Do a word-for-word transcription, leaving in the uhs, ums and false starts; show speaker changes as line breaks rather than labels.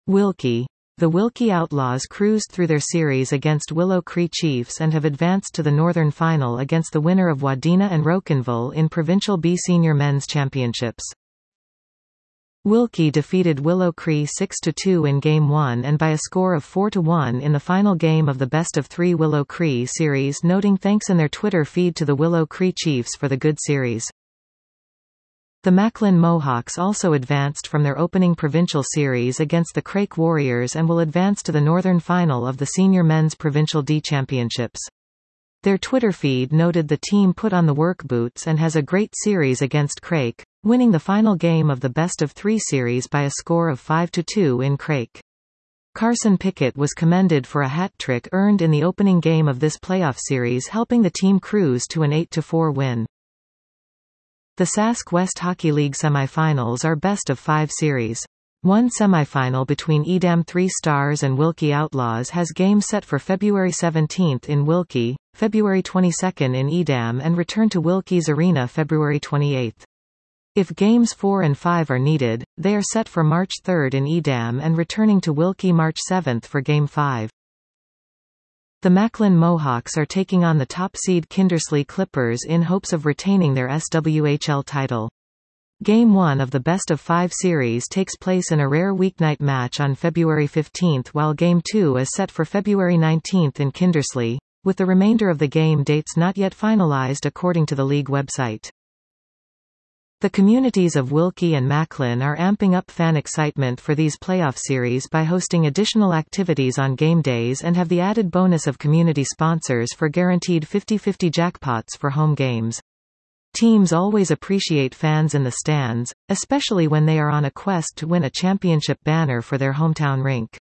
Wilkie. The Wilkie Outlaws cruised through their series against Willow Cree Chiefs and have advanced to the Northern Final against the winner of Wadena and Rocanville in Provincial B Senior Men's Championships. Wilkie defeated Willow Cree six to two in Game one and by a score of four to one in the final game of the Best of Three Willow Cree series, noting thanks in their Twitter feed to the Willow Cree Chiefs for the good series. The Macklin Mohawks also advanced from their opening provincial series against the Crake Warriors and will advance to the Northern Final of the Senior Men's Provincial D Championships. Their Twitter feed noted the team put on the work boots and has a great series against Crake, winning the final game of the Best of Three series by a score of five to two in Crake. Carson Pickett was commended for a hat trick earned in the opening game of this playoff series, helping the team cruise to an eight to four win. The Sask West Hockey League semifinals are best of five series. One semifinal between Edam Three Stars and Wilkie Outlaws has games set for February seventeenth in Wilkie, February twenty-second in Edam, and return to Wilkie's Arena February twenty-eighth. If games four and five are needed, they are set for March third in Edam and returning to Wilkie March seventh for Game five. The Macklin Mohawks are taking on the top seed Kindersley Clippers in hopes of retaining their S W H L title. Game one of the Best of Five series takes place in a rare weeknight match on February fifteenth, while Game two is set for February nineteenth in Kindersley, with the remainder of the game dates not yet finalized according to the league website. The communities of Wilkie and Macklin are amping up fan excitement for these playoff series by hosting additional activities on game days and have the added bonus of community sponsors for guaranteed fifty fifty jackpots for home games. Teams always appreciate fans in the stands, especially when they are on a quest to win a championship banner for their hometown rink.